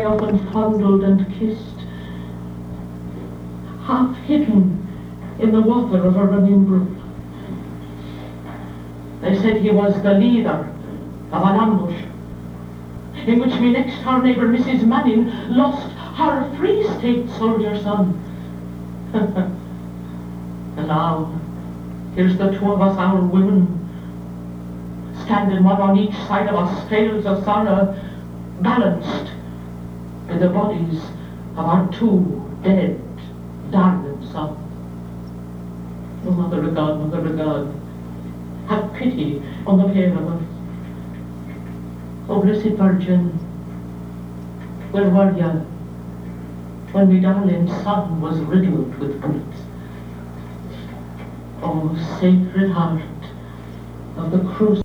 often fondled and kissed, half hidden in the water of a running brook. They said he was the leader of an ambush, in which me next door neighbour Mrs. Manning lost her Free State soldier son. And now, here's the two of us, our women, standing one on each side of us, scales of sorrow, balanced with the bodies of our two dead darling sons. Oh, Mother of God, have pity on the pair of us. Oh, Blessed Virgin, where were you when my darling son was riddled with bullets? Oh, Sacred Heart of the Crucifixion.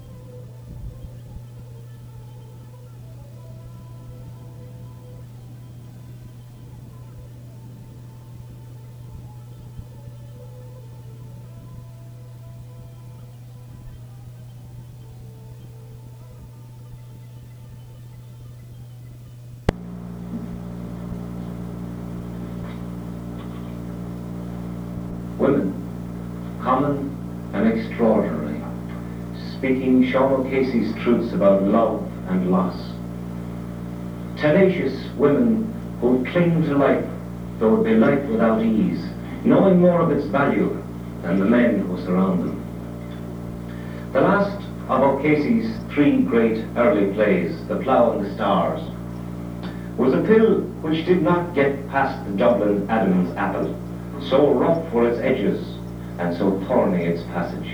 Women, common and extraordinary, speaking Sean O'Casey's truths about love and loss. Tenacious women who cling to life, though it be life without ease, knowing more of its value than the men who surround them. The last of O'Casey's three great early plays, The Plough and the Stars, was a pill which did not get past the Dublin Adam's apple. So rough were its edges, and so thorny its passage.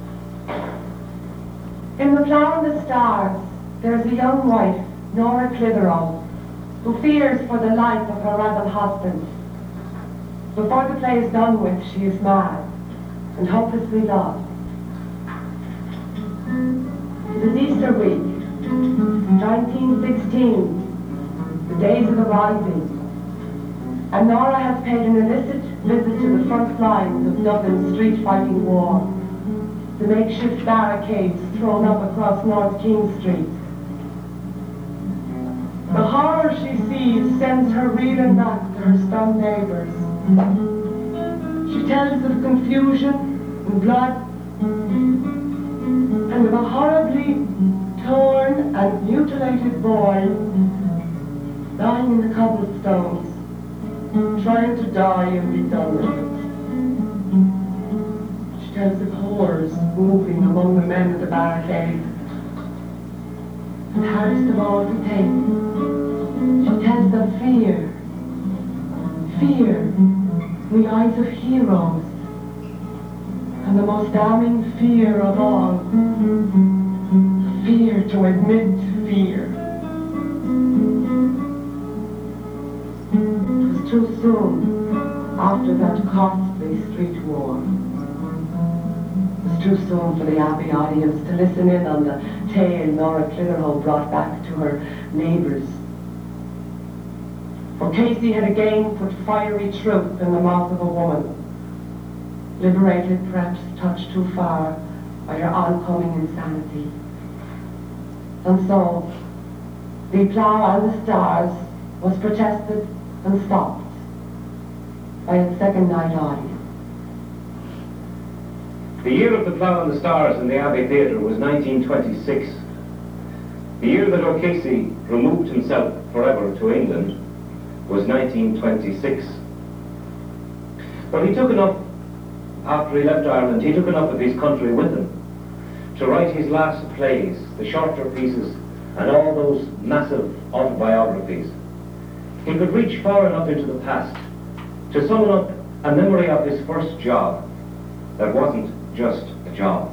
In The Plough and the Stars, there is a young wife, Nora Clitheroe, who fears for the life of her rebel husband. Before the play is done with, she is mad and hopelessly lost. It is Easter week, 1916, the days of the Rising, and Nora has paid an illicit visit to the front lines of Dublin's street-fighting war, the makeshift barricades thrown up across North King Street. The horror she sees sends her reeling back to her stunned neighbours. She tells of confusion and blood, and of a horribly torn and mutilated boy lying in the cobblestones, trying to die and be done with it. She tells of horrors moving among the men at the barricade. And hardest of all to take, she tells of fear. Fear in the eyes of heroes. And the most damning fear of all, fear to admit fear. Too soon after that costly street war. It was too soon for the Abbey audience to listen in on the tale Nora Clitheroe brought back to her neighbours. For Casey had again put fiery truth in the mouth of a woman, liberated perhaps touched too far by her oncoming insanity. And so, The Plough and the Stars was protested and stopped by its second night audience. The year of The Plough and the Stars in the Abbey Theatre was 1926. The year that O'Casey removed himself forever to England was 1926. But he took enough, after he left Ireland, he took enough of his country with him to write his last plays, the shorter pieces, and all those massive autobiographies. He could reach far enough into the past to summon up a memory of his first job that wasn't just a job.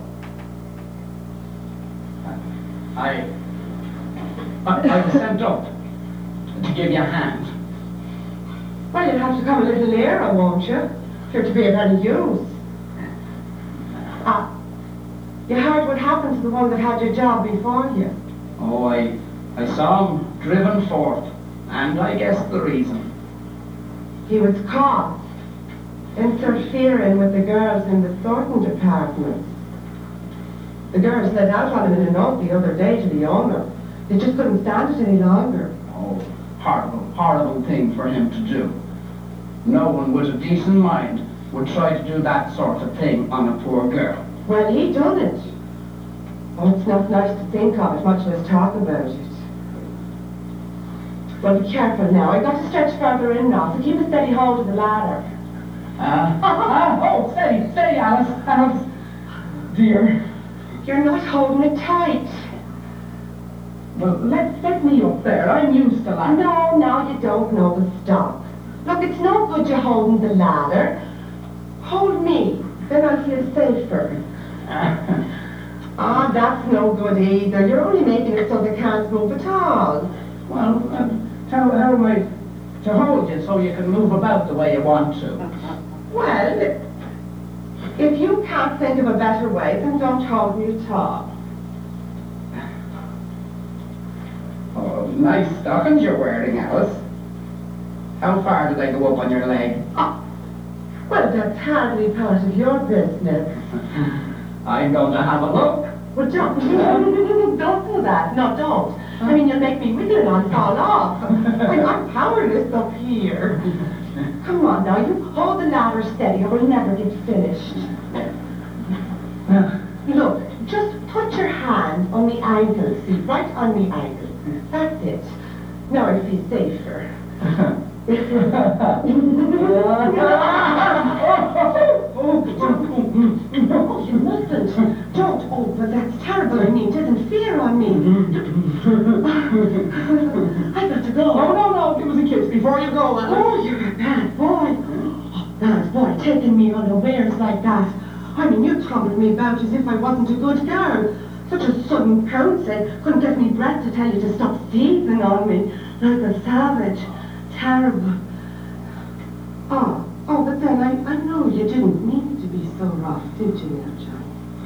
I was sent up to give you a hand. Well, you'll have to come a little nearer, won't you? If you're to be of any use. You heard what happened to the one that had your job before you? Oh, I saw him driven forth, and I guess the reason. He was caught interfering with the girls in the sorting department. The girls let out on him in a note the other day to the owner. They just couldn't stand it any longer. Oh, thing for him to do. No one with a decent mind would try to do that sort of thing on a poor girl. Well, he done it. Oh, it's not nice to think of it, much less talk about it. Well, be careful now. I've got to stretch further in now, so keep a steady hold of the ladder. Oh, steady, Alice. Alice, dear. You're not holding it tight. Well, let me up there. I'm used to that. No, you don't know the stop. Look, it's no good you holding the ladder. Hold me, then I'll feel safer. That's no good either. You're only making it so they can't move at all. Well, how am I to hold you so you can move about the way you want to? Well, if you can't think of a better way, then don't hold me at all. Oh, nice stockings you're wearing, Alice. How far do they go up on your leg? Well, that's hardly part of your business. I'm going to have a look. Well, don't do that. No, don't. I mean, you'll make me wiggle and fall off. I'm powerless up here. Come on now, you hold the ladder steady or we'll never get finished. Look, just put your hand on the ankle, see, right on the ankle. That's it. Now I feel safer. No, you mustn't. Don't. Oh, but that's terrible. I mean, it doesn't fear on me. I got to go. No. Give us a kiss before you go. Oh, you're a bad boy. Oh, bad boy, taking me unawares like that. I mean, you tumbled me about as if I wasn't a good girl. Such a sudden pounce, couldn't get me breath to tell you to stop seizing on me like a savage. Terrible. Oh, but then I know you didn't mean to be so rough, did you now, John?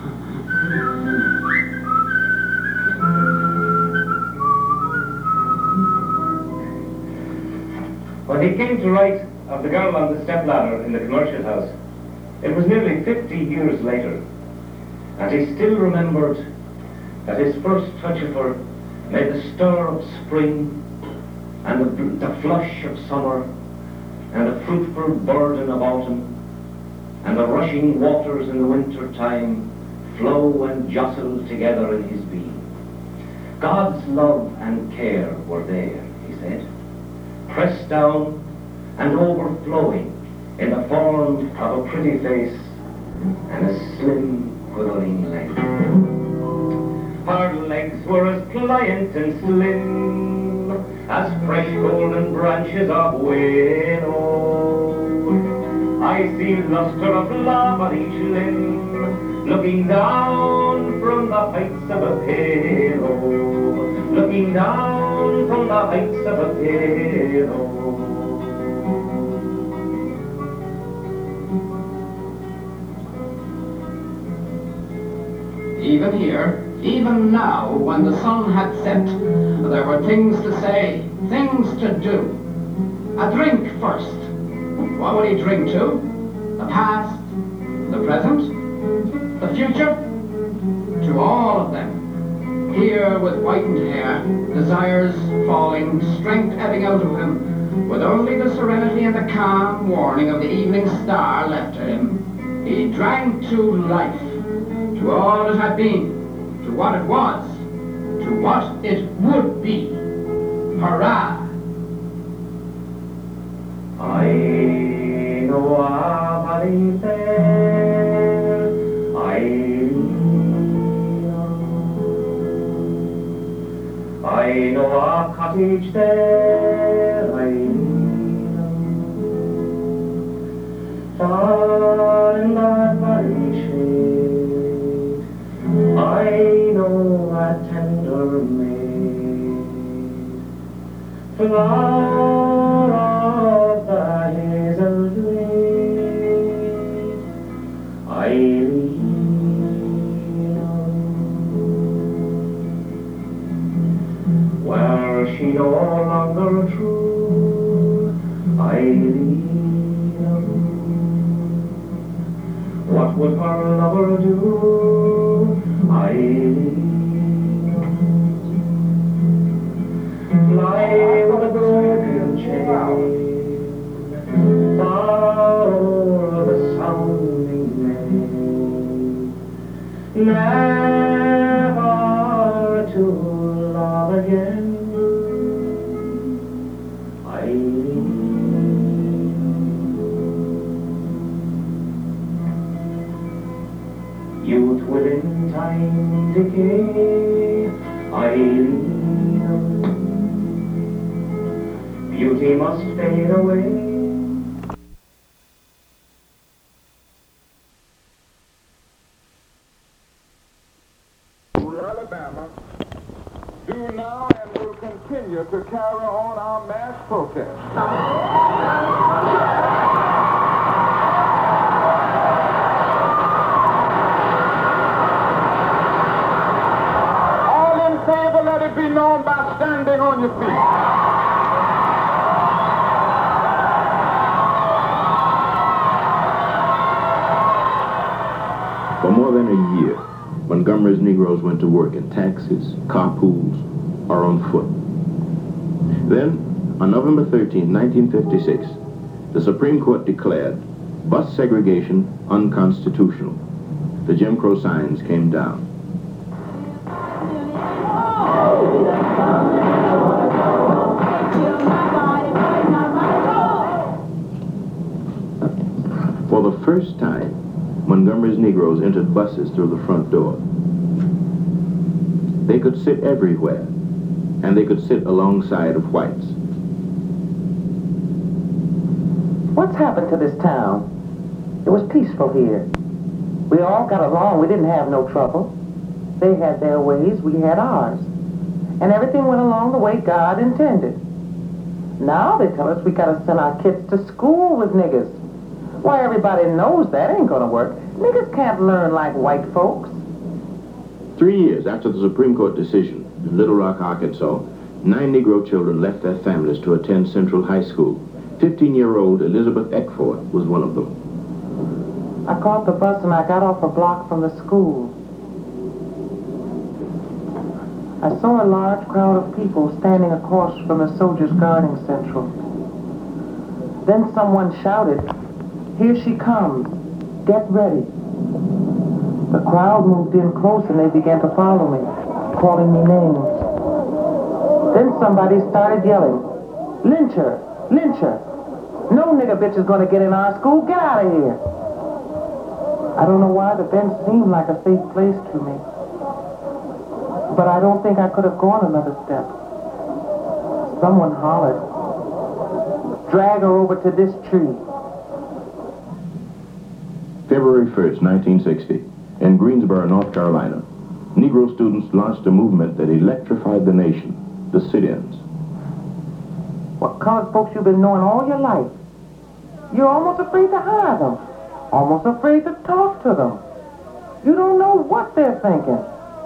When he came to write of the girl on the stepladder in the commercial house, it was nearly 50 years later, and he still remembered that his first touch of her made the stir of spring and the flush of summer and the fruitful burden of autumn and the rushing waters in the winter time flow and jostle together in his being. God's love and care were there, he said, pressed down and overflowing in the form of a pretty face and a slim, quivering leg. Her legs were as pliant and slim as fresh golden branches of willow. I see lustre of love on each limb, looking down from the heights of a pillow, looking down from the heights of a pillow. Even here, even now, when the sun had set, there were things to say, things to do. A drink first. What would he drink to? The past, the present, the future? To all of them. Here with whitened hair, desires falling, strength ebbing out of him, with only the serenity and the calm warning of the evening star left to him, he drank to life, to all it had been, to what it was, to what it would be. Hurrah! I know a valley there, I know a cottage there, far in that valley shade, I know a tender maid, flower of the hazel glade, were she no longer true, what would her lover do? Fly with a broken chain, beauty must fade away. Alabama, do now and will continue to carry on our mass protest. All in favor, let it be known by standing on your feet. For more than a year, Montgomery's Negroes went to work in taxis, carpools, or on foot. Then, on November 13, 1956, the Supreme Court declared bus segregation unconstitutional. The Jim Crow signs came down. For the first time, Montgomery's Negroes entered buses through the front door. They could sit everywhere, and they could sit alongside of whites. What's happened to this town? It was peaceful here. We all got along. We didn't have no trouble. They had their ways, we had ours. And everything went along the way God intended. Now they tell us we gotta send our kids to school with niggers. Why, everybody knows that ain't gonna work. Niggers can't learn like white folks. 3 years after the Supreme Court decision in Little Rock, Arkansas, 9 Negro children left their families to attend Central High School. 15-year-old Elizabeth Eckford was one of them. I caught the bus and I got off a block from the school. I saw a large crowd of people standing across from the soldiers guarding Central. Then someone shouted, "Here she comes. Get ready." The crowd moved in close and they began to follow me, calling me names. Then somebody started yelling, "Lynch her! Lynch her! No nigger bitch is gonna get in our school. Get out of here!" I don't know why the bench seemed like a safe place to me. But I don't think I could have gone another step. Someone hollered, "Drag her over to this tree." February 1st, 1960, in Greensboro, North Carolina, Negro students launched a movement that electrified the nation, the sit-ins. What colored folks you've been knowing all your life? You're almost afraid to hire them, almost afraid to talk to them. You don't know what they're thinking.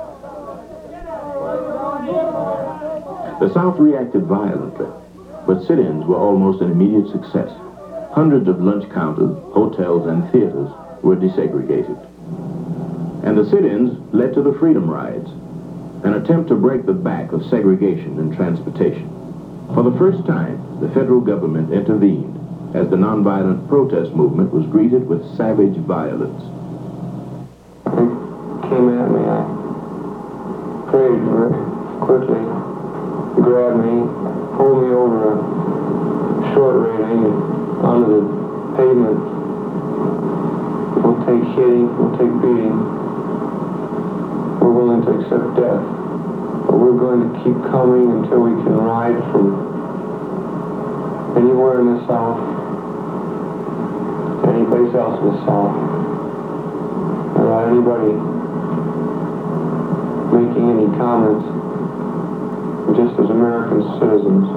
The South reacted violently, but sit-ins were almost an immediate success. Hundreds of lunch counters, hotels, and theaters were desegregated. And the sit-ins led to the Freedom Rides, an attempt to break the back of segregation in transportation. For the first time, the federal government intervened as the nonviolent protest movement was greeted with savage violence. They came at me. I prayed very quickly. He grabbed me, pulled me over a short railing onto the pavement. We'll take hitting, we'll take beating. We're willing to accept death. But we're going to keep coming until we can ride from anywhere in the South to any place else in the South without anybody making any comments, just as American citizens.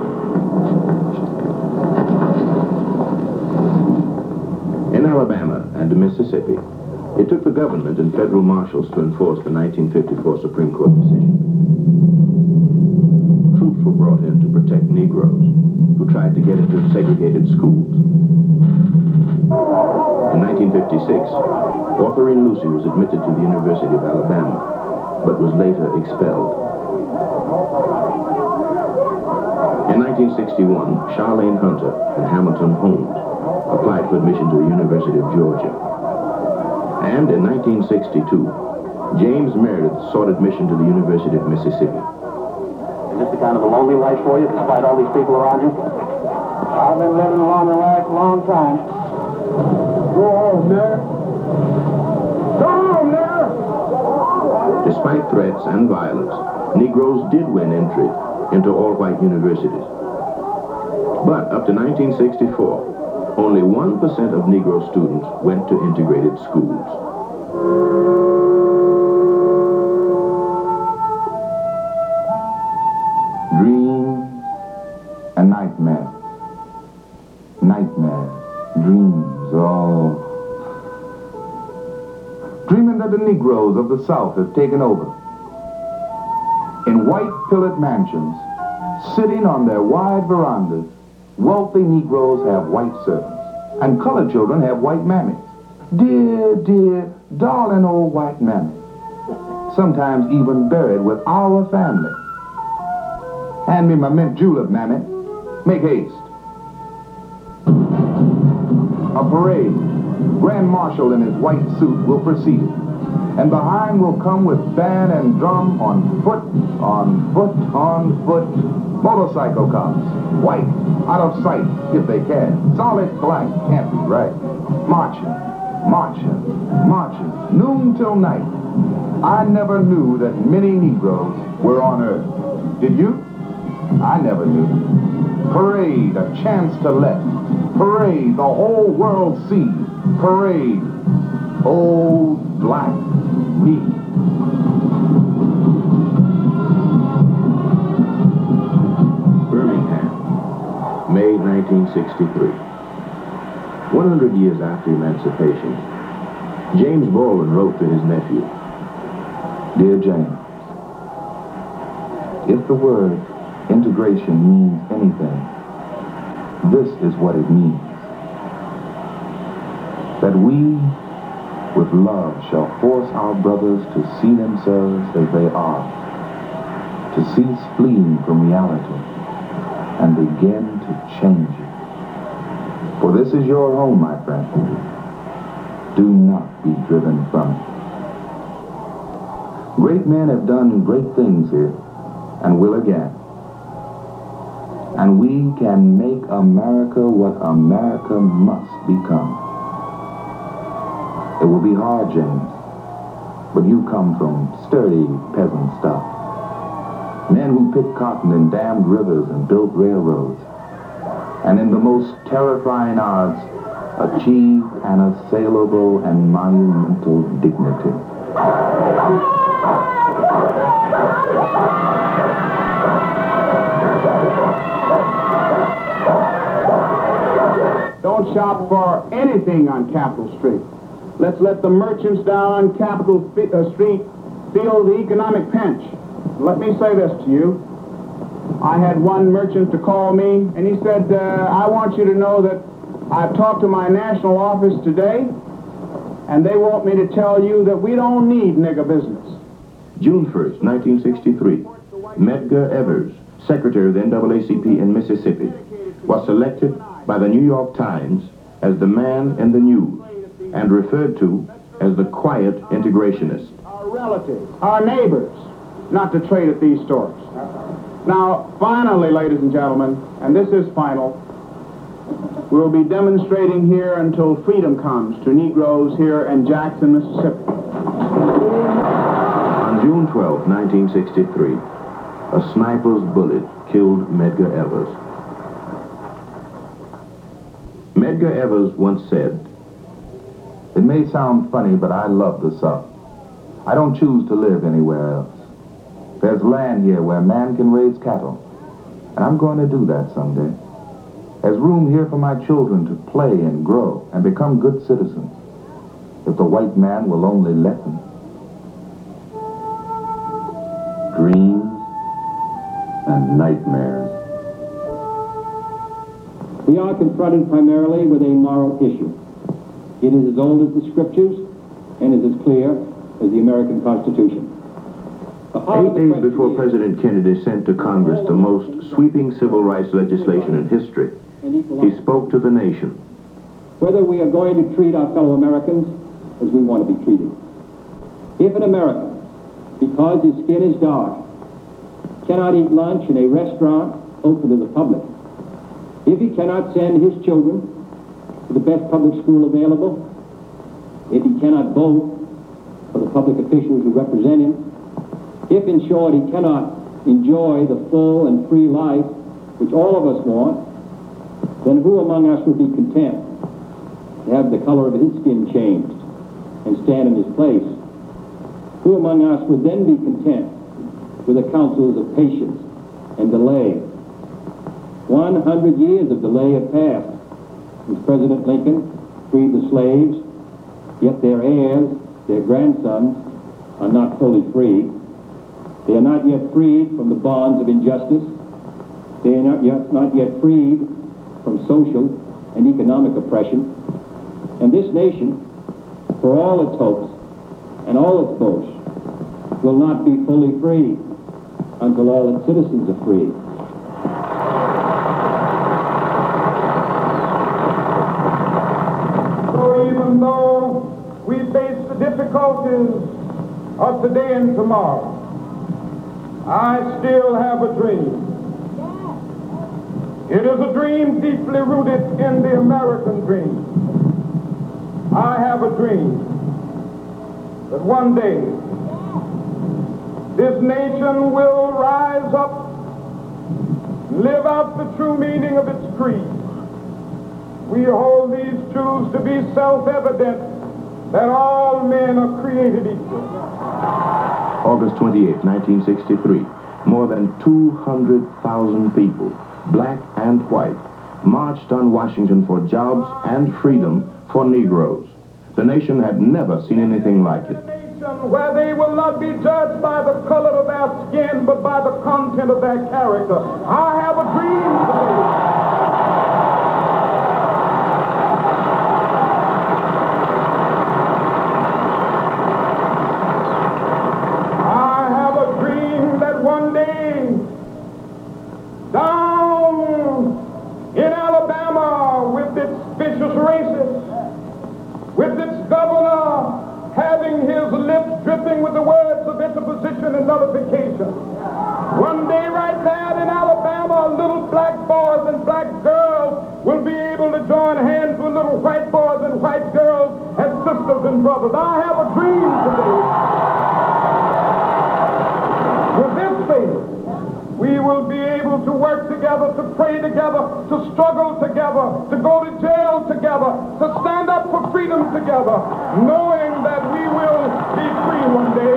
In Alabama and Mississippi, it took the government and federal marshals to enforce the 1954 Supreme Court decision. Troops were brought in to protect Negroes who tried to get into segregated schools. In 1956, Autherine Lucy was admitted to the University of Alabama, but was later expelled. In 1961, Charlene Hunter and Hamilton Holmes applied for admission to the University of Georgia. And in 1962, James Meredith sought admission to the University of Mississippi. Is this the kind of a lonely life for you, despite all these people around you? I've been living a lonely life a long time. Go home, nigger. Go home, nigger. Despite threats and violence, Negroes did win entry into all-white universities. But up to 1964, only 1% of Negro students went to integrated schools. Dreams and nightmares. Nightmares, dreams, oh. Dreaming that the Negroes of the South have taken over. In white pillared mansions, sitting on their wide verandas, wealthy Negroes have white servants, and colored children have white mammies. Dear, dear, darling old white mammy, sometimes even buried with our family. Hand me my mint julep, mammy. Make haste. A parade. Grand Marshal in his white suit will proceed, and behind will come with band and drum on foot, on foot, on foot. Motorcycle cops, white, out of sight if they can. Solid black, can't be right. Marching, marching, marching, noon till night. I never knew that many Negroes were on earth. Did you? I never knew. Parade, a chance to let. Parade, the whole world see. Parade, old black me. Birmingham, May 1963. 100 years after emancipation, James Baldwin wrote to his nephew, Dear James, if the word integration means anything, this is what it means. That we, with love, shall force our brothers to see themselves as they are, to cease fleeing from reality, and begin to change it. For this is your home, my friend. Do not be driven from it. Great men have done great things here, and will again. And we can make America what America must become. It will be hard, James, but you come from sturdy peasant stock. Men who picked cotton and dammed rivers and built railroads, and in the most terrifying odds, achieved an unassailable and monumental dignity. Don't shop for anything on Capitol Street. Let's let the merchants down on Capitol Street feel the economic pinch. Let me say this to you. I had one merchant to call me, and he said, I want you to know that I've talked to my national office today, and they want me to tell you that we don't need nigger business. June 1st, 1963, Medgar Evers, secretary of the NAACP in Mississippi, was selected by the New York Times as the man in the news and referred to as the quiet integrationist. Our relatives, our neighbors, not to trade at these stores. Now, finally, ladies and gentlemen, and this is final, we'll be demonstrating here until freedom comes to Negroes here in Jackson, Mississippi. On June 12, 1963, a sniper's bullet killed Medgar Evers. Medgar Evers once said, It may sound funny, but I love the South. I don't choose to live anywhere else. There's land here where man can raise cattle, and I'm going to do that someday. There's room here for my children to play and grow and become good citizens, if the white man will only let them. Dreams and nightmares. We are confronted primarily with a moral issue. It is as old as the scriptures and is as clear as the American Constitution. 8 days before President Kennedy sent to Congress the most sweeping civil rights legislation in history, he spoke to the nation. Whether we are going to treat our fellow Americans as we want to be treated. If an American, because his skin is dark, cannot eat lunch in a restaurant open to the public, if he cannot send his children to the best public school available, if he cannot vote for the public officials who represent him, if, in short, he cannot enjoy the full and free life which all of us want, then who among us would be content to have the color of his skin changed and stand in his place? Who among us would then be content with the counsels of patience and delay? 100 years of delay have passed since President Lincoln freed the slaves, yet their heirs, their grandsons, are not fully free. They are not yet freed from the bonds of injustice. They are not yet freed from social and economic oppression. And this nation, for all its hopes and all its boasts, will not be fully free until all its citizens are free. So even though we face the difficulties of today and tomorrow, I still have a dream. It is a dream deeply rooted in the American dream. I have a dream that one day this nation will rise up, live out the true meaning of its creed. We hold these truths to be self-evident, that all men are created equal. August 28, 1963, more than 200,000 people, black and white, marched on Washington for jobs and freedom for Negroes. The nation had never seen anything like it. Where they will not be judged by the color of their skin, but by the content of their character. I have a dream today. And nullification. One day right there in Alabama, little black boys and black girls will be able to join hands with little white boys and white girls as sisters and brothers. I have a dream today. With this faith, we will be able to work together, to pray together, to struggle together, to go to jail together, to stand up for freedom together, knowing that we will be free one day.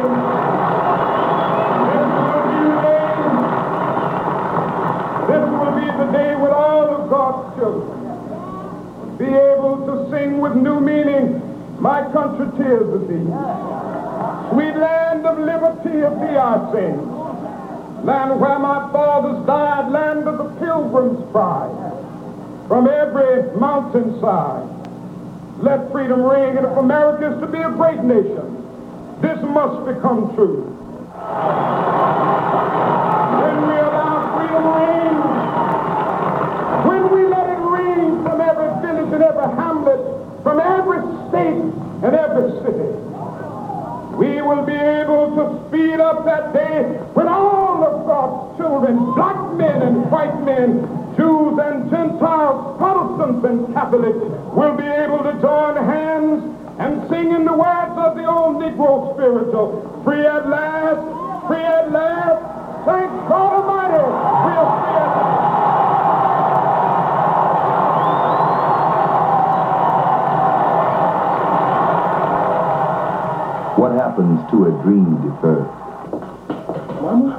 The day when all of God's children be able to sing with new meaning, my country tears of thee. Sweet land of liberty of thee I sing. Land where my fathers died, land of the pilgrim's pride. From every mountainside, let freedom ring. And if America is to be a great nation, this must become true. When we allow freedom ring, when we let it ring from every village and every hamlet, from every state and every city, we will be able to speed up that day when all of God's children, black men and white men, Jews and Gentiles, Protestants and Catholics, will be able to join hands and sing in the words of the old Negro spiritual, free at last, thank God Almighty, we are free at last. What happens to a dream deferred? Mama?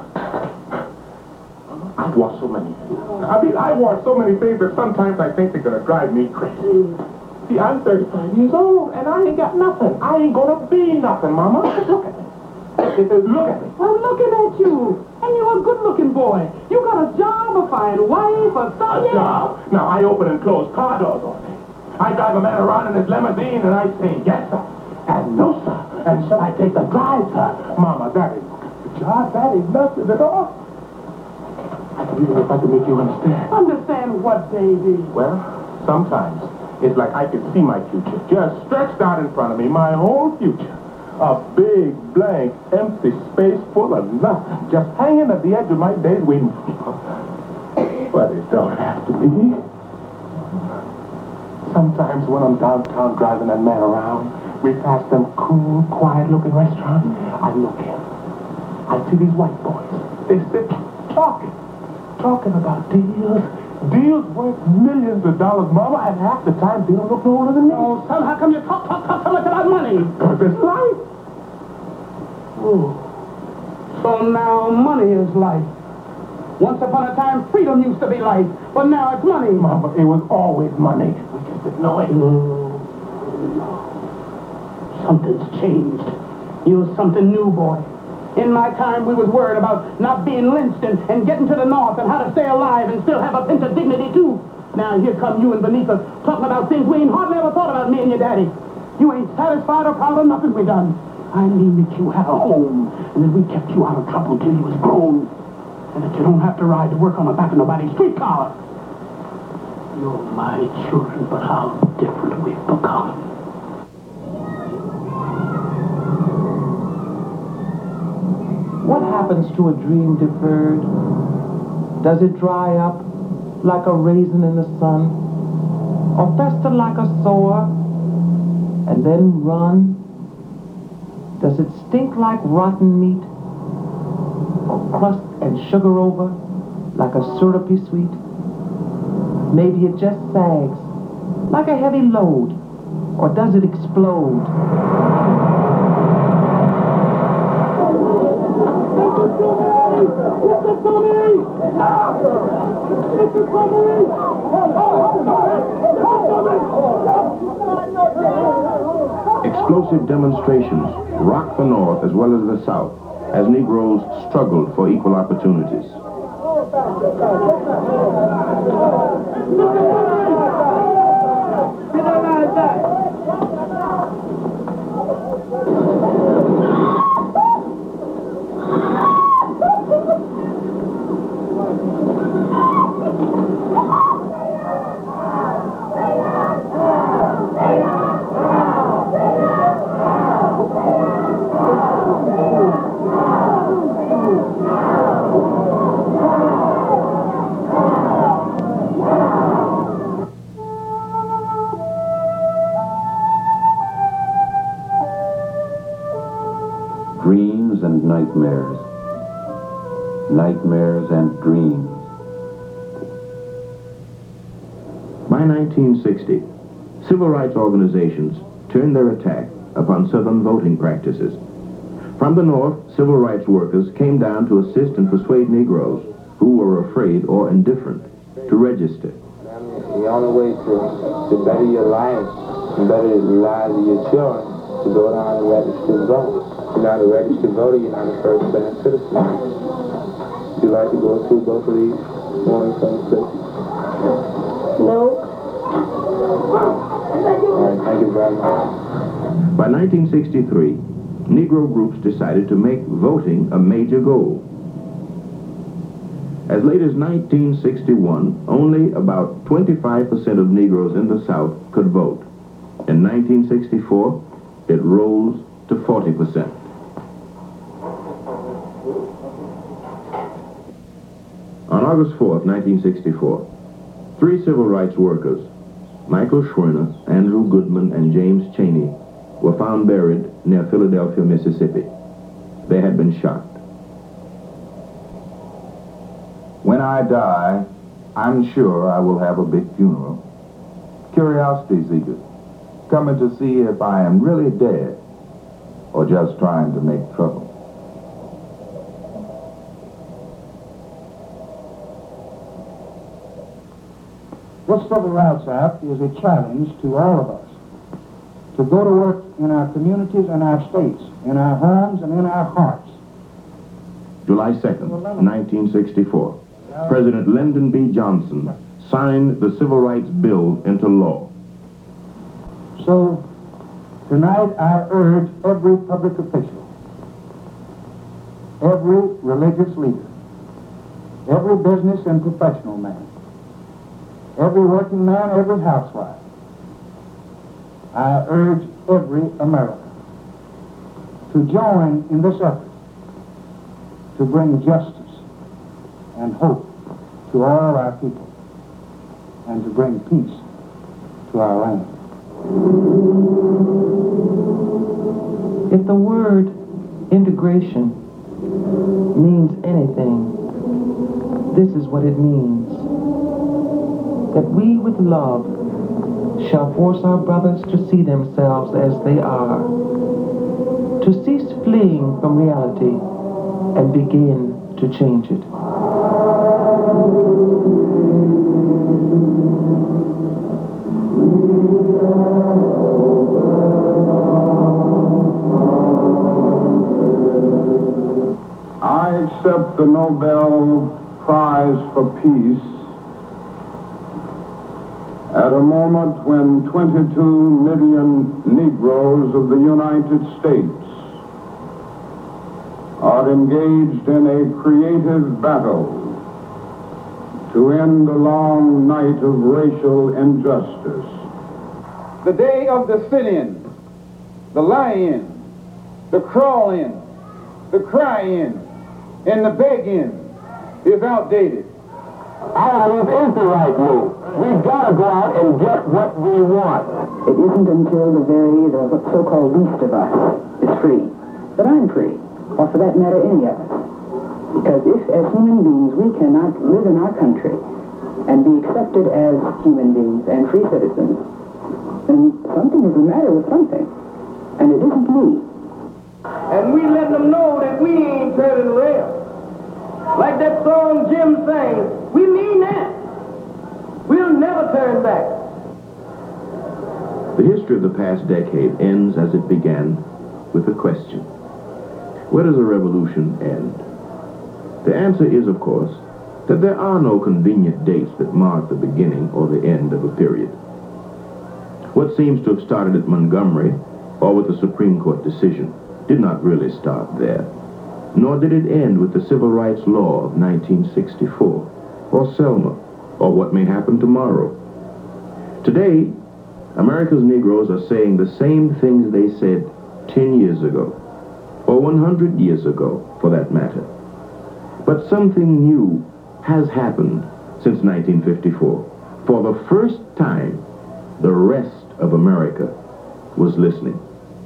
I've watched so many things. I've watched so many things that sometimes I think they're going to drive me crazy. See, I'm 35 years old, and I ain't got nothing. I ain't going to be nothing, Mama. Look at me. Look at me. I'm looking at you, and you're a good-looking boy. You got a job, a fine wife, a son. A job? Now, I open and close car doors all day. I drive a man around in his limousine, and I say, yes, sir, and no, sir. And shall I take the drive, sir? Mama, that is a job. That is nothing at all. I don't even know if I can make you understand. Understand what, baby? Well, sometimes it's like I can see my future just stretched out in front of me, my whole future. A big, blank, empty space full of nothing, just hanging at the edge of my days waiting for me. But it don't have to be. Sometimes when I'm downtown driving that man around, we pass them cool, quiet-looking restaurants. I look in. I see these white boys. They sit talking about deals, Bill's worth millions of dollars, Mama, and half the time Bill looks older than me. Oh, son, how come you talk so much about money? Because it's life. Oh. So now money is life. Once upon a time, freedom used to be life, but now it's money. Mama, it was always money. We just didn't know it. Something's changed. You're something new, boy. In my time, we was worried about not being lynched and getting to the north and how to stay alive and still have a pinch of dignity, too. Now here come you and Benita talking about things we ain't hardly ever thought about, me and your daddy. You ain't satisfied or proud of nothing we done. I mean that you had a home and that we kept you out of trouble till you was grown. And that you don't have to ride to work on the back of nobody's streetcar. You're my children, but how different we've become. What happens to a dream deferred? Does it dry up like a raisin in the sun? Or fester like a sore and then run? Does it stink like rotten meat? Or crust and sugar over like a syrupy sweet? Maybe it just sags like a heavy load. Or does it explode? Explosive demonstrations rocked the North as well as the South as Negroes struggled for equal opportunities. Dreams and nightmares. Nightmares and dreams. By 1960, civil rights organizations turned their attack upon Southern voting practices. From the North, civil rights workers came down to assist and persuade Negroes who were afraid or indifferent to register. The only way to better your life and better the lives of your children is to go down and register and vote. You're not a registered voter, you're not a first-class citizen. Would you like to go through both of these morning places? No. All right, thank you very much. By 1963, Negro groups decided to make voting a major goal. As late as 1961, only about 25% of Negroes in the South could vote. In 1964, it rose to 40%. On August 4th, 1964, three civil rights workers, Michael Schwerner, Andrew Goodman, and James Chaney, were found buried near Philadelphia, Mississippi. They had been shot. When I die, I'm sure I will have a big funeral. Curiosity seekers, coming to see if I am really dead or just trying to make trouble. This Civil Rights Act is a challenge to all of us to go to work in our communities and our states, in our homes and in our hearts. July 2nd, 1964, President Lyndon B. Johnson signed the Civil Rights Bill into law. So, tonight I urge every public official, every religious leader, every business and professional man, every working man, every housewife, I urge every American to join in this effort to bring justice and hope to all our people and to bring peace to our land. If the word integration means anything, this is what it means. that we with love shall force our brothers to see themselves as they are, to cease fleeing from reality and begin to change it. I accept the Nobel Prize for Peace at a moment when 22 million Negroes of the United States are engaged in a creative battle to end the long night of racial injustice. The day of the sit-in, the lie-in, the crawl-in, the cry-in, and the beg-in is outdated. I believe is the right move. We've got to go out and get what we want. It isn't until the so-called least of us is free that I'm free, or for that matter, any of us. Because if, as human beings, we cannot live in our country and be accepted as human beings and free citizens, then something is the matter with something, and it isn't me. And we let them know that we ain't turning around. Like that song Jim sang, we mean that. We'll never turn back. The history of the past decade ends as it began with a question. Where does a revolution end? The answer is, of course, that there are no convenient dates that mark the beginning or the end of a period. What seems to have started at Montgomery or with the Supreme Court decision did not really start there, nor did it end with the Civil Rights Law of 1964, or Selma, or what may happen tomorrow. Today, America's Negroes are saying the same things they said 10 years ago, or 100 years ago, for that matter. But something new has happened since 1954. For the first time, the rest of America was listening.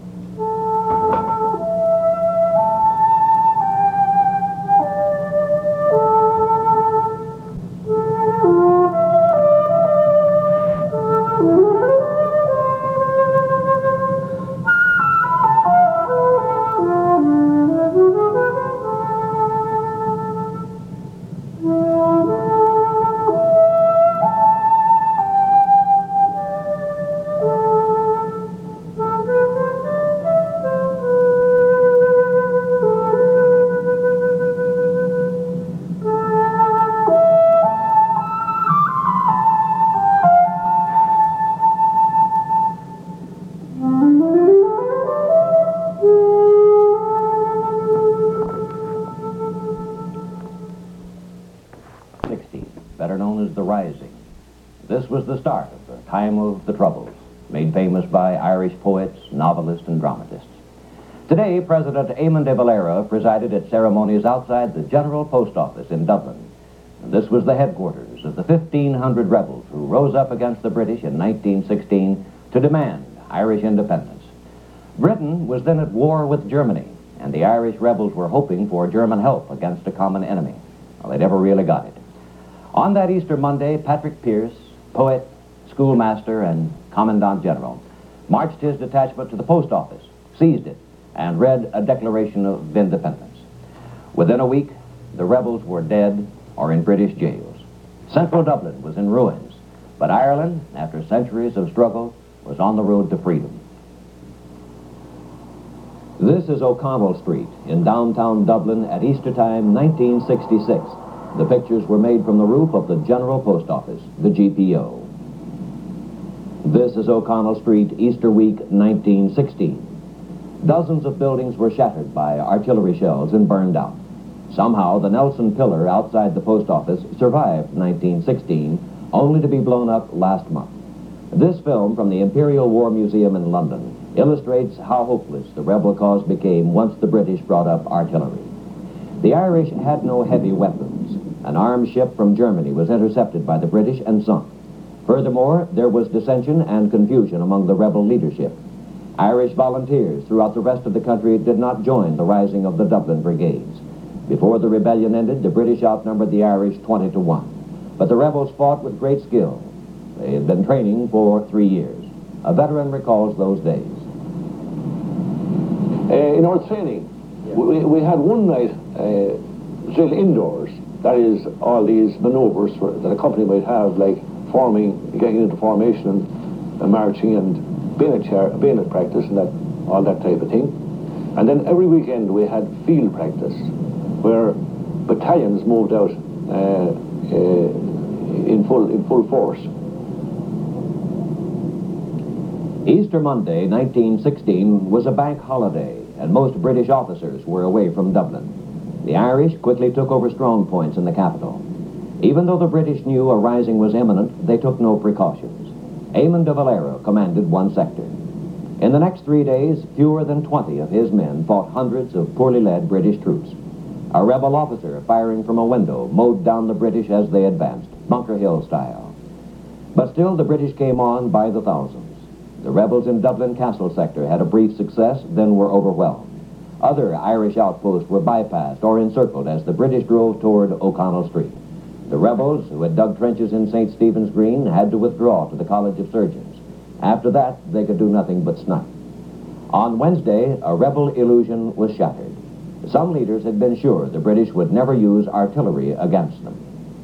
The Troubles, made famous by Irish poets, novelists, and dramatists. Today, President Eamon de Valera presided at ceremonies outside the General Post Office in Dublin. And this was the headquarters of the 1,500 rebels who rose up against the British in 1916 to demand Irish independence. Britain was then at war with Germany, and the Irish rebels were hoping for German help against a common enemy. Well, they never really got it. On that Easter Monday, Patrick Pearse, poet, schoolmaster, and commandant general, marched his detachment to the post office, seized it, and read a declaration of independence. Within a week, the rebels were dead or in British jails. Central Dublin was in ruins, but Ireland, after centuries of struggle, was on the road to freedom. This is O'Connell Street in downtown Dublin at Easter time 1966. The pictures were made from the roof of the General Post Office, the GPO. This is O'Connell Street, Easter week, 1916. Dozens of buildings were shattered by artillery shells and burned out. Somehow, the Nelson Pillar outside the post office survived 1916, only to be blown up last month. This film from the Imperial War Museum in London illustrates how hopeless the rebel cause became once the British brought up artillery. The Irish had no heavy weapons. An armed ship from Germany was intercepted by the British and sunk. Furthermore, there was dissension and confusion among the rebel leadership. Irish volunteers throughout the rest of the country did not join the rising of the Dublin Brigades. Before the rebellion ended, the British outnumbered the Irish 20-1. But the rebels fought with great skill, They had been training for 3 years. A veteran recalls those days. In our training, we had one night drill indoors. That is, all these maneuvers that a company might have, like getting into formation and marching and bayonet practice and all that type of thing. And then every weekend we had field practice, where battalions moved out in full force. Easter Monday, 1916, was a bank holiday, and most British officers were away from Dublin. The Irish quickly took over strong points in the capital. Even though the British knew a rising was imminent, they took no precautions. Eamon de Valera commanded one sector. In the next 3 days, fewer than 20 of his men fought hundreds of poorly led British troops. A rebel officer, firing from a window, mowed down the British as they advanced, Bunker Hill style. But still, the British came on by the thousands. The rebels in Dublin Castle sector had a brief success, then were overwhelmed. Other Irish outposts were bypassed or encircled as the British drove toward O'Connell Street. The rebels, who had dug trenches in St. Stephen's Green, had to withdraw to the College of Surgeons. After that, they could do nothing but snipe. On Wednesday, a rebel illusion was shattered. Some leaders had been sure the British would never use artillery against them.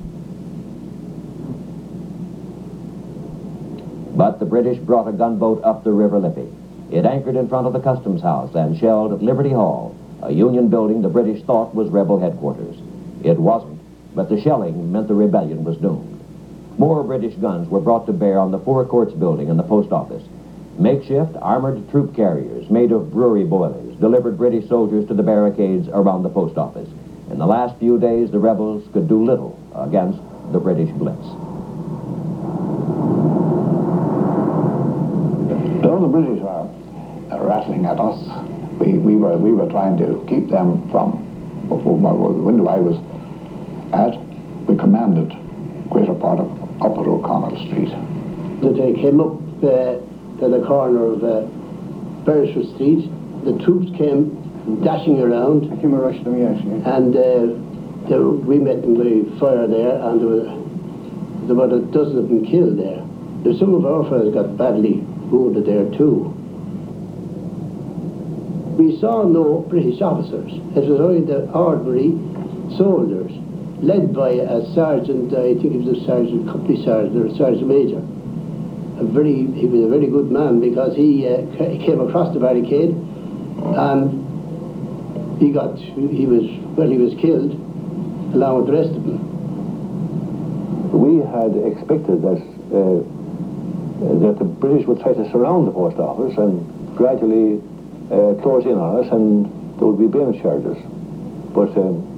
But the British brought a gunboat up the River Liffey. It anchored in front of the Customs House and shelled Liberty Hall, a Union building the British thought was rebel headquarters. It wasn't, but the shelling meant the rebellion was doomed. More British guns were brought to bear on the Four Courts building and the post office. Makeshift armored troop carriers made of brewery boilers delivered British soldiers to the barricades around the post office. In the last few days, the rebels could do little against the British blitz. Though the British are rattling at us, we were trying to keep them from the window I was at. We commanded greater part of Upper O'Connell Street. They came up to the corner of Beresford Street. The troops came dashing around. They came and rushed them, yes. And we met them by fire there, and there was about a dozen of them killed there. Some of our fellows got badly wounded there too. We saw no British officers. It was only the ordinary soldiers, led by a sergeant, I think he was a sergeant, company sergeant, or a sergeant major. He was a very good man, because he came across the barricade, and he was killed along with the rest of them. We had expected that the British would try to surround the post office and gradually close in on us, and there would be bayonet charges. But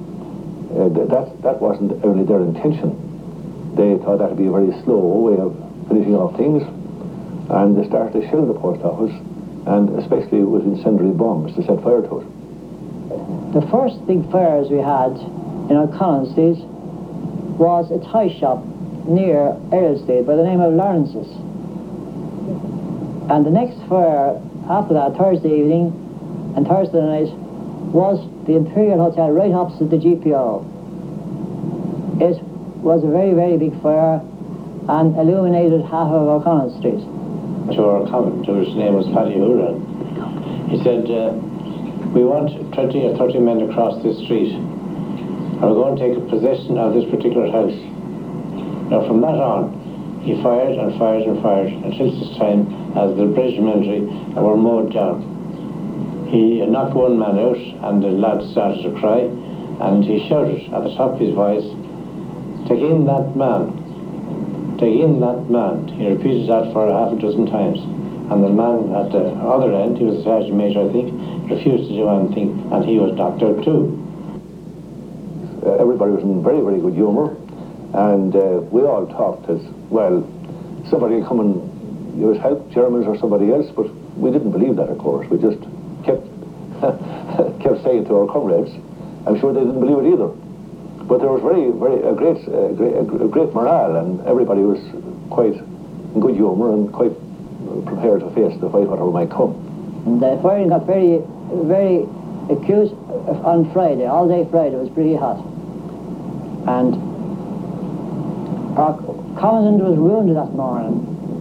that wasn't really their intention. They thought that would be a very slow way of finishing off things, and they started to shell the post office, and especially with incendiary bombs to set fire to it. The first big fires we had in O'Connell Street was a toy shop near Errol Street by the name of Lawrence's. And the next fire after that, Thursday evening and Thursday night, was the Imperial Hotel right opposite the GPO. It was a very, very big fire and illuminated half of O'Connell Street. To our comment, whose name was Paddy Hooran, he said, we want 20 or 30 men across this street, and we're going to take possession of this particular house. Now from that on, he fired and fired and fired until such time as the British military were mowed down. He knocked one man out, and the lad started to cry, and he shouted at the top of his voice, "Take in that man! Take in that man!" He repeated that for half a dozen times. And the man at the other end, he was a sergeant major, I think, refused to do anything, and he was knocked out too. Everybody was in very, very good humour, and we all talked as, well, somebody would come and give us help, Germans or somebody else, but we didn't believe that, of course. We just kept saying to our comrades, I'm sure they didn't believe it either. But there was a great morale, and everybody was quite in good humour and quite prepared to face the fight, whatever might come. The firing got very, very acute on Friday. All day Friday was pretty hot. And our Commandant was wounded that morning.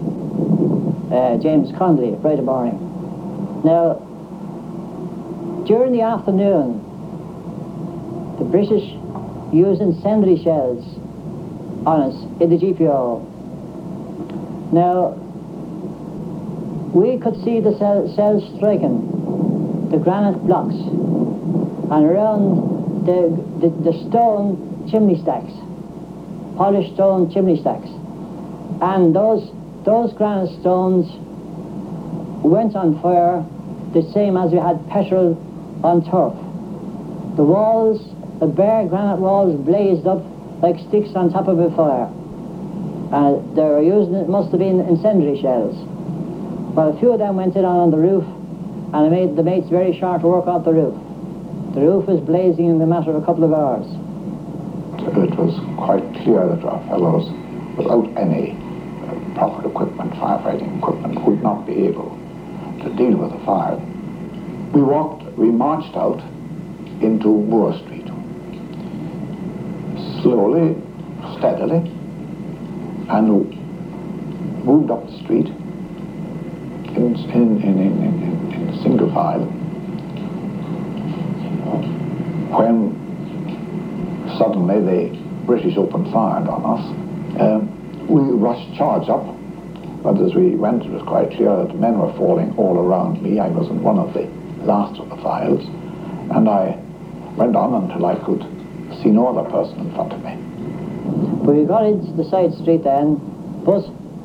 James Conley, Friday morning. Now, during the afternoon, the British used incendiary shells on us in the GPO. Now, we could see the cells striking the granite blocks and around the stone chimney stacks, polished stone chimney stacks. And those granite stones went on fire the same as we had petrol on turf. The walls, the bare granite walls blazed up like sticks on top of a fire. They were using, it must have been incendiary shells. Well, a few of them went in on the roof, and it made the mates very short work off the roof. The roof was blazing in the matter of a couple of hours. It was quite clear that our fellows, without any proper equipment, firefighting equipment, would not be able to deal with the fire. We marched out into Moore Street. Slowly, steadily, and moved up the street in single file. When suddenly the British opened fire on us, we rushed charged up, but as we went it was quite clear that men were falling all around me. I was in one of the last of the files, and I went on until I could see no other person in front of me. We got into the side street then, but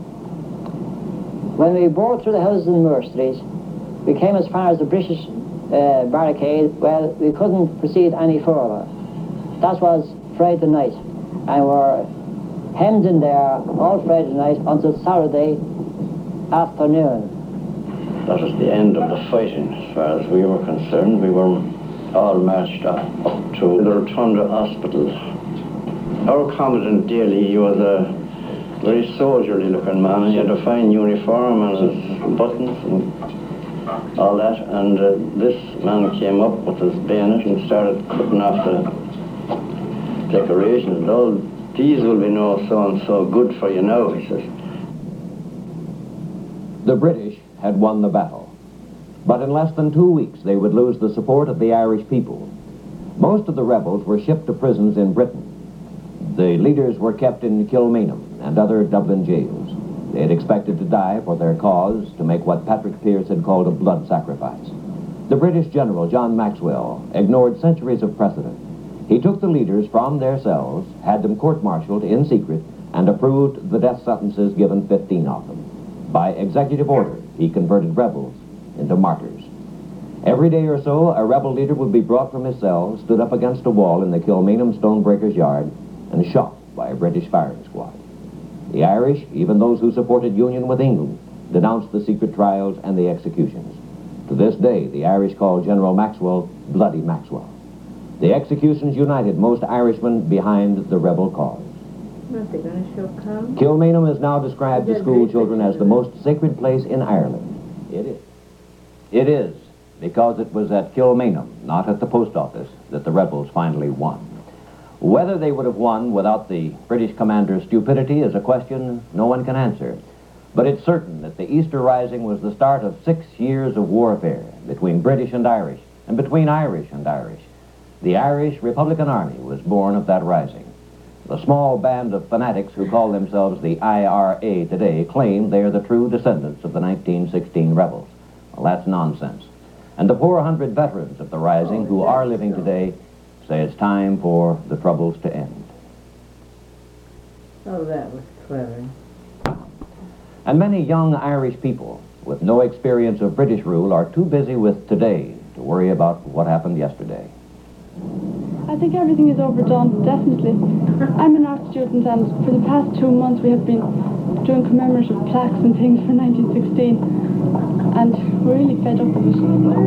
when we bored through the houses in Moore Street, we came as far as the British barricade. Well, we couldn't proceed any further. That was Friday night, and we were hemmed in there all Friday night until Saturday afternoon. That was the end of the fighting as far as we were concerned. We were all marched up to the Rotunda Hospital. Our Commandant Daly, he was a very soldierly looking man. He had a fine uniform and his buttons and all that, and this man came up with his bayonet and started cutting off the decorations. All these will be no so-and-so good for you now, he says. The British had won the battle, but in less than 2 weeks they would lose the support of the Irish people. Most of the rebels were shipped to prisons in Britain. The leaders were kept in Kilmainham and other Dublin jails. They had expected to die for their cause, to make what Patrick Pearse had called a blood sacrifice. The British General John Maxwell ignored centuries of precedent. He took the leaders from their cells, had them court-martialed in secret, and approved the death sentences given 15 of them. By executive order, he converted rebels into martyrs. Every day or so, a rebel leader would be brought from his cell, stood up against a wall in the Kilmainham stonebreakers' yard, and shot by a British firing squad. The Irish, even those who supported union with England, denounced the secret trials and the executions. To this day, the Irish call General Maxwell Bloody Maxwell. The executions united most Irishmen behind the rebel cause. Kilmainham is now described to school children as the most sacred place in Ireland. It is. It is, because it was at Kilmainham, not at the post office, that the rebels finally won. Whether they would have won without the British commander's stupidity is a question no one can answer. But it's certain that the Easter Rising was the start of 6 years of warfare between British and Irish, and between Irish and Irish. The Irish Republican Army was born of that rising. The small band of fanatics who call themselves the IRA today claim they are the true descendants of the 1916 rebels. Well, that's nonsense. And the 400 veterans of the rising who are living today say it's time for the troubles to end. Oh, that was clever. And many young Irish people with no experience of British rule are too busy with today to worry about what happened yesterday. I think everything is overdone, definitely. I'm an art student, and for the past 2 months we have been doing commemorative plaques and things for 1916, and we're really fed up with it.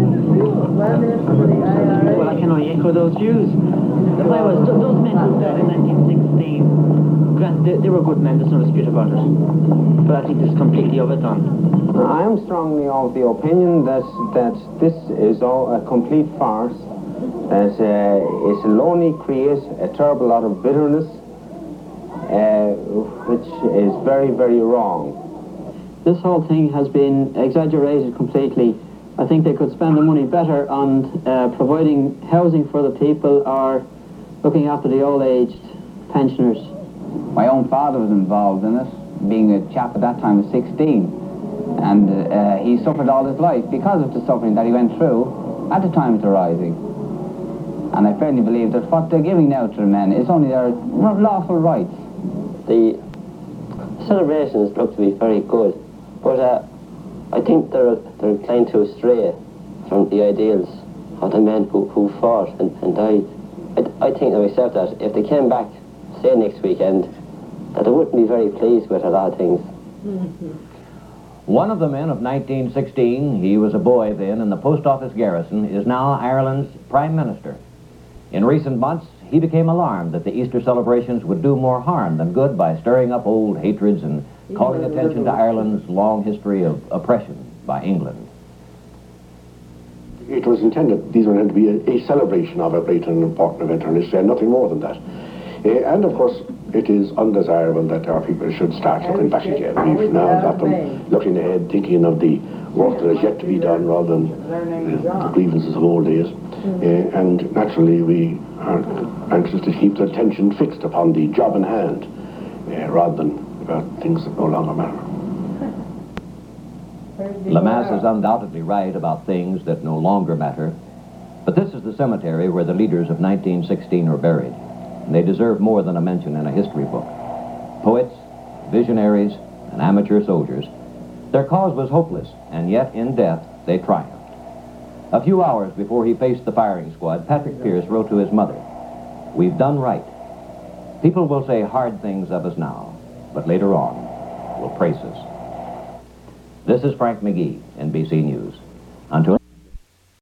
Well, I can only echo those views. Those men who died in 1916, granted, they were good men, there's no dispute about it, but I think this is completely overdone. I am strongly of the opinion that this is all a complete farce, that it will only create a terrible lot of bitterness which is very, very wrong. This whole thing has been exaggerated completely. I think they could spend the money better on providing housing for the people or looking after the old-aged pensioners. My own father was involved in it, being a chap at that time of 16. And he suffered all his life because of the suffering that he went through at the time of the Rising. And I firmly believe that what they're giving now to the men is only their lawful rights. The celebrations look to be very good, but I think they're inclined to stray from the ideals of the men who fought and died. I think to myself that if they came back, say next weekend, that they wouldn't be very pleased with a lot of things. One of the men of 1916, he was a boy then in the post office garrison, is now Ireland's Prime Minister. In recent months, he became alarmed that the Easter celebrations would do more harm than good by stirring up old hatreds and calling attention to Ireland's long history of oppression by England. It was intended, these were intended to be a celebration of a great and important event in history, and nothing more than that. And of course, it is undesirable that our people should start looking back again. We've now got them looking ahead, thinking of the work that is yet to be done rather than the grievances of old days. And naturally, we are anxious to keep their attention fixed upon the job in hand rather than about things that no longer matter. Lemass is undoubtedly right about things that no longer matter, but this is the cemetery where the leaders of 1916 are buried. They deserve more than a mention in a history book. Poets, visionaries, and amateur soldiers, their cause was hopeless, and yet in death they triumphed. A few hours before he faced the firing squad, Patrick Pearse wrote to his mother, "We've done right. People will say hard things of us now, but later on will praise us." This is Frank McGee, NBC News. Until